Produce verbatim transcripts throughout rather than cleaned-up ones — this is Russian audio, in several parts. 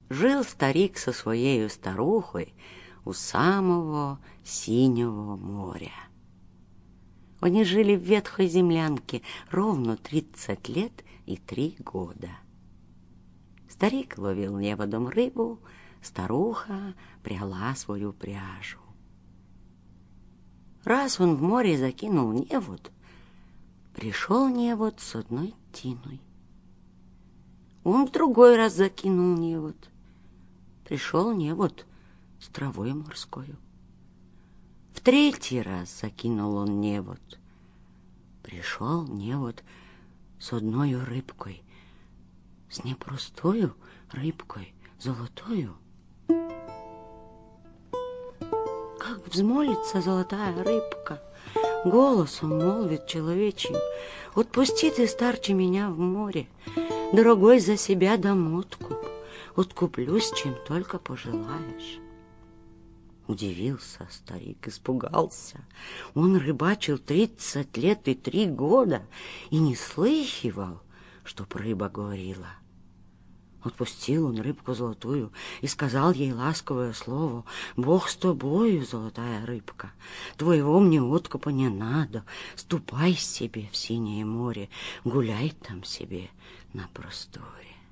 Жил старик со своей старухой у самого синего моря. Они жили в ветхой землянке ровно тридцать лет и три года. Старик ловил неводом рыбу, старуха пряла свою пряжу. Раз он в море закинул невод, пришел невод с одной тиной. Он в другой раз закинул невод, пришел невод с травой морскою. В третий раз закинул он невод, пришел невод с одной рыбкой, с непростою рыбкой, золотою. Как взмолится золотая рыбка, голосом молвит человечьим: «Отпусти ты, старче, меня в море, дорогой, за себя дам откуп, откуплюсь, чем только пожелаешь». Удивился старик, испугался. Он рыбачил тридцать лет и три года и не слыхивал, чтоб рыба говорила. Отпустил он рыбку золотую и сказал ей ласковое слово: «Бог с тобою, золотая рыбка, твоего мне откупа не надо, ступай себе в синее море, гуляй там себе на просторе».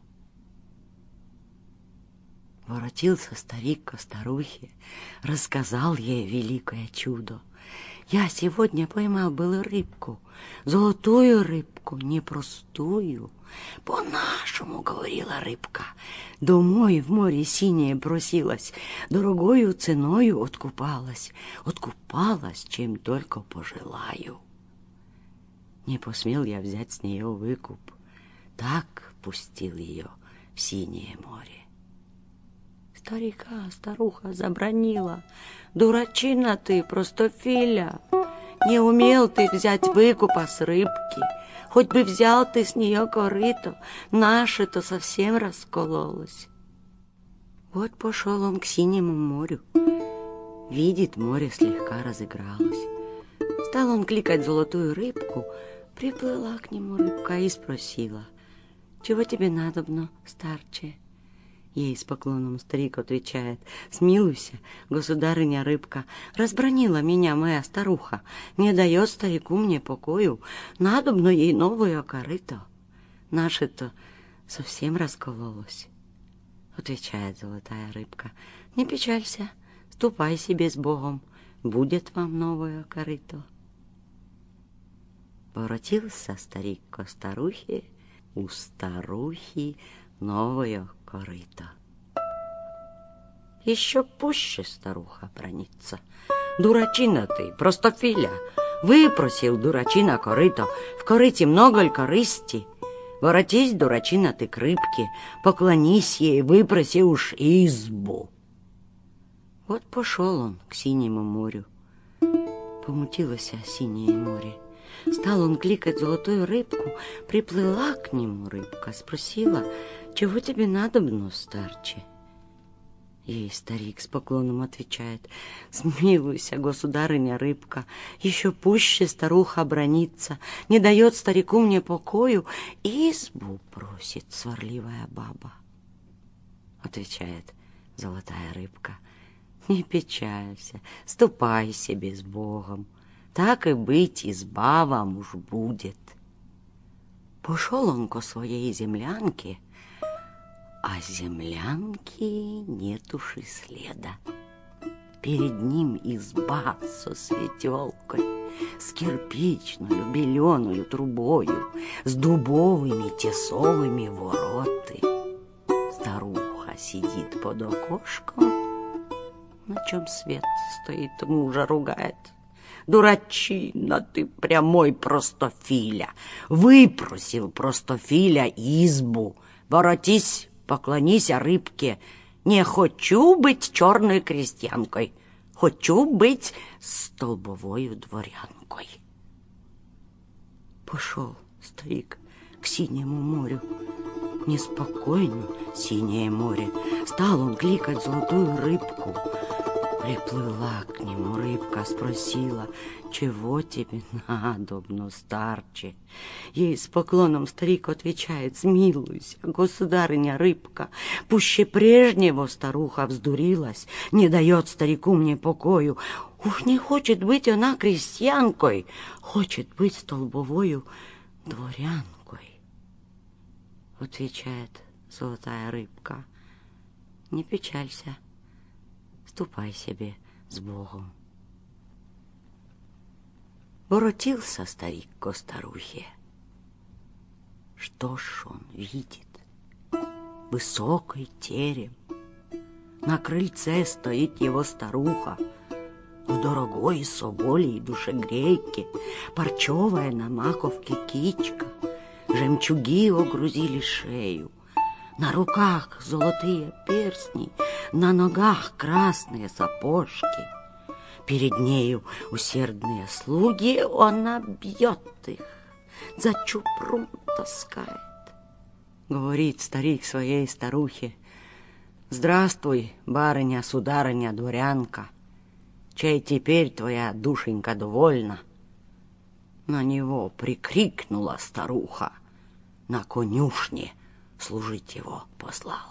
Воротился старик ко старухе, рассказал ей великое чудо. «Я сегодня поймал было рыбку, золотую рыбку, непростую. По-нашему, — говорила рыбка, — домой в море синее бросилась, дорогою ценою откупалась, откупалась, чем только пожелаю. Не посмел я взять с нее выкуп, так пустил ее в синее море». Старика старуха забранила: «Дурачина ты, простофиля! Не умел ты взять выкупа с рыбки, хоть бы взял ты с нее корыто, наше-то совсем раскололось». Вот пошел он к синему морю. Видит, море слегка разыгралось. Стал он кликать золотую рыбку, приплыла к нему рыбка и спросила: «Чего тебе надобно, старче?» Ей с поклоном старик отвечает: «Смилуйся, государыня рыбка, разбранила меня моя старуха, не дает старику мне покою, надобно ей новое корыто, наше-то совсем раскололось». Отвечает золотая рыбка: «Не печалься, ступай себе с Богом, будет вам новое корыто». Воротился старик ко старухе, у старухи новое корыто. Еще пуще старуха бранится: «Дурачина ты, простофиля! Выпросил, дурачина, корыто, в корыте много ль корысти? Воротись, дурачина ты, к рыбке, поклонись ей, выпроси уж избу». Вот пошел он к синему морю. Помутилось синее море. Стал он кликать золотую рыбку, приплыла к нему рыбка, спросила: «Чего тебе надобно, старче?» Ей старик с поклоном отвечает: «Смилуйся, государыня рыбка, еще пуще старуха бранится, не дает старику мне покою, избу просит сварливая баба». Отвечает золотая рыбка: «Не печалься, ступай себе с Богом, так и быть, изба вам уж будет». Пошел он ко своей землянке, а землянки нет уж и следа. Перед ним изба со светелкой, с кирпичную беленую трубою, с дубовыми тесовыми вороты. Старуха сидит под окошком, на чем свет стоит, мужа ругает: «Дурачина ты, прямой простофиля! Выпросил простофиля избу! Воротись, поклонись рыбке! Не хочу быть черной крестьянкой, хочу быть столбовою дворянкой». Пошел старик к синему морю. Неспокойно синее море. Стал он кликать золотую рыбку. Приплыла к нему рыбка, спросила: «Чего тебе надобно, старче?» Ей с поклоном старик отвечает: «Смилуйся, государыня рыбка, пуще прежнего старуха вздурилась, не дает старику мне покою. Уж не хочет быть она крестьянкой, хочет быть столбовою дворянкой». Отвечает золотая рыбка: «Не печалься, ступай себе с Богом». Воротился старик ко старухе. Что ж он видит? Высокий терем. На крыльце стоит его старуха в дорогой соболей душегрейке, парчевая на маковке кичка, жемчуги огрузили шею, на руках золотые перстни, на ногах красные сапожки. Перед нею усердные слуги, она бьет их, за чупрун таскает. Говорит старик своей старухе: «Здравствуй, барыня, сударыня, дворянка, чей теперь твоя душенька довольна?» На него прикрикнула старуха, на конюшне служить его послала.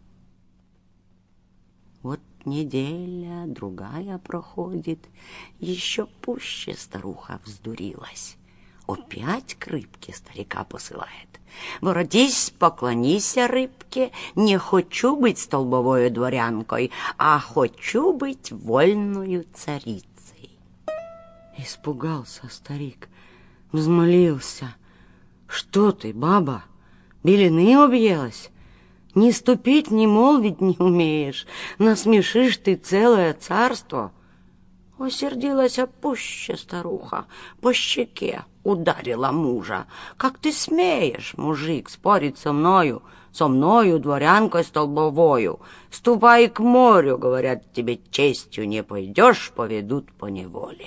Вот неделя, другая проходит, еще пуще старуха вздурилась. Опять к рыбке старика посылает: «Воротись, поклонися рыбке, не хочу быть столбовою дворянкой, а хочу быть вольною царицей». Испугался старик, взмолился: «Что ты, баба, белины объелась? Ни ступить, ни молвить не умеешь, насмешишь ты целое царство». Осердилась пуще старуха, по щеке ударила мужа: «Как ты смеешь, мужик, спорить со мною, со мною, дворянкой столбовою? Ступай к морю, говорят, тебе честью не пойдешь, поведут по неволе».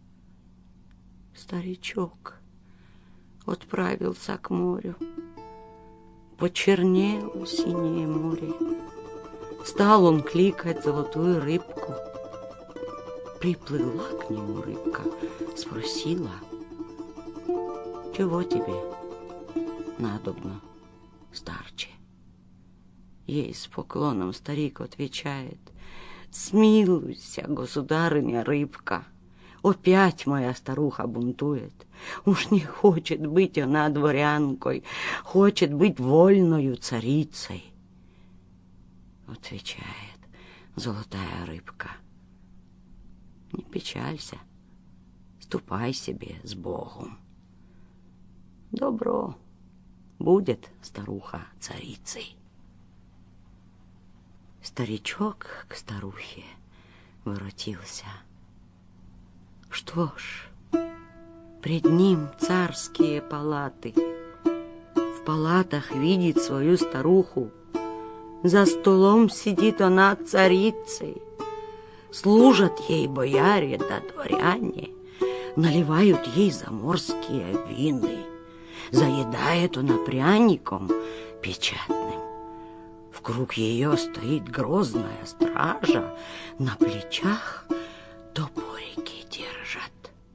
Старичок отправился к морю. Почернело синее море. Стал он кликать золотую рыбку. Приплыла к нему рыбка, спросила: «Чего тебе надобно, старче?» Ей с поклоном старик отвечает: «Смилуйся, государыня рыбка, опять моя старуха бунтует. Уж не хочет быть она дворянкой, хочет быть вольною царицей». Отвечает золотая рыбка: «Не печалься, ступай себе с Богом. Добро будет старуха царицей». Старичок к старухе воротился. Что ж, пред ним царские палаты. В палатах видит свою старуху. За столом сидит она царицей. Служат ей бояре да дворяне, наливают ей заморские вины. Заедает она пряником печатным. Вкруг ее стоит грозная стража, на плечах топорики держат.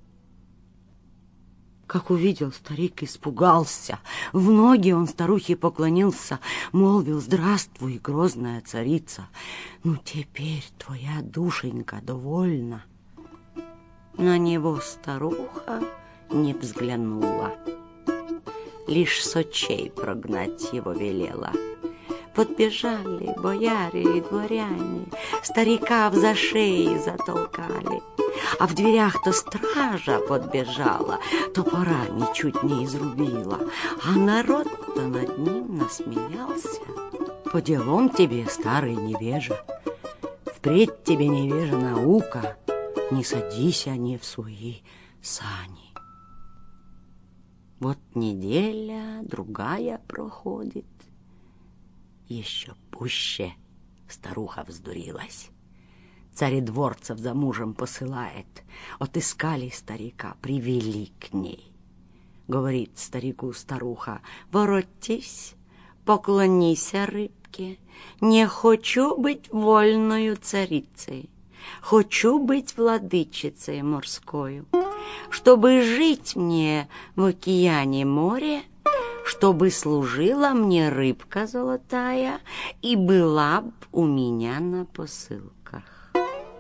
Как увидел старик, испугался. В ноги он старухе поклонился, молвил: «Здравствуй, грозная царица, ну теперь твоя душенька довольна». На него старуха не взглянула, лишь с очей прогнать его велела. Подбежали бояре и дворяне, старика в за шеи затолкали. А в дверях-то стража подбежала, топорами чуть не изрубила, а народ-то над ним насмеялся. «По делам тебе, старый невежа, впредь тебе, невежа, наука, не садись они в свои сани». Вот неделя, другая проходит, еще пуще старуха вздурилась. Царедворцев за мужем посылает. Отыскали старика, привели к ней. Говорит старику старуха: «Воротись, поклонися рыбке, не хочу быть вольною царицей. хочу быть владычицей морскою, чтобы жить мне в океане море, чтобы служила мне рыбка золотая и была б у меня на посылках.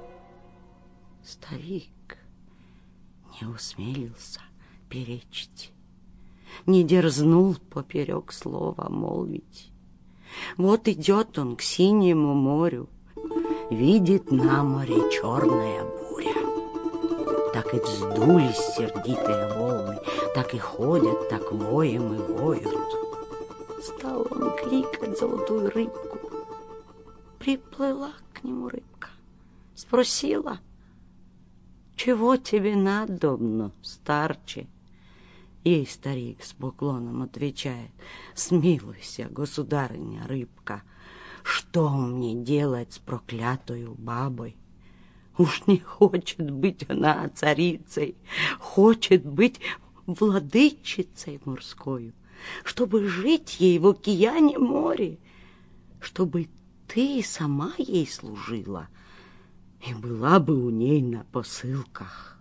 Старик не усмелился перечить, не дерзнул поперек слова молвить. Вот идет он к синему морю, видит на море черная буря. Так и вздулись сердитые волны, так и ходят, так воем и воют. Стал он кликать золотую рыбку. Приплыла к нему рыбка, спросила: «Чего тебе надобно, старче?» Ей старик с поклоном отвечает: «Смилуйся, государыня рыбка, что мне делать с проклятою бабой? Уж не хочет быть она царицей, хочет быть владычицей морскою, чтобы жить ей в океане море, чтобы ты сама ей служила и была бы у ней на посылках».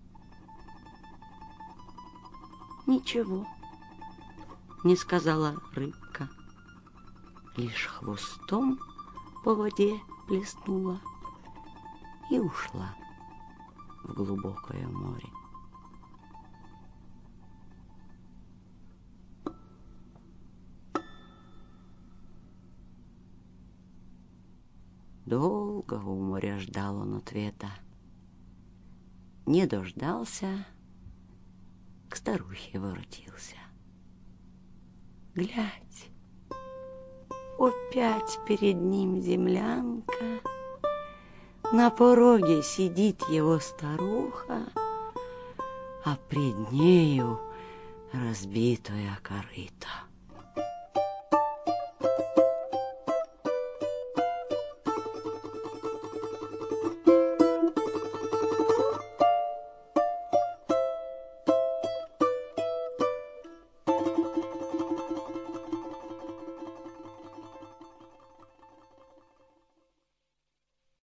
«Ничего не сказала рыбка, лишь хвостом по воде плеснула и ушла в глубокое море. Долго у моря ждал он ответа. Не дождался, к старухе воротился. Глядь, опять перед ним землянка, на пороге сидит его старуха, а пред нею разбитое корыто.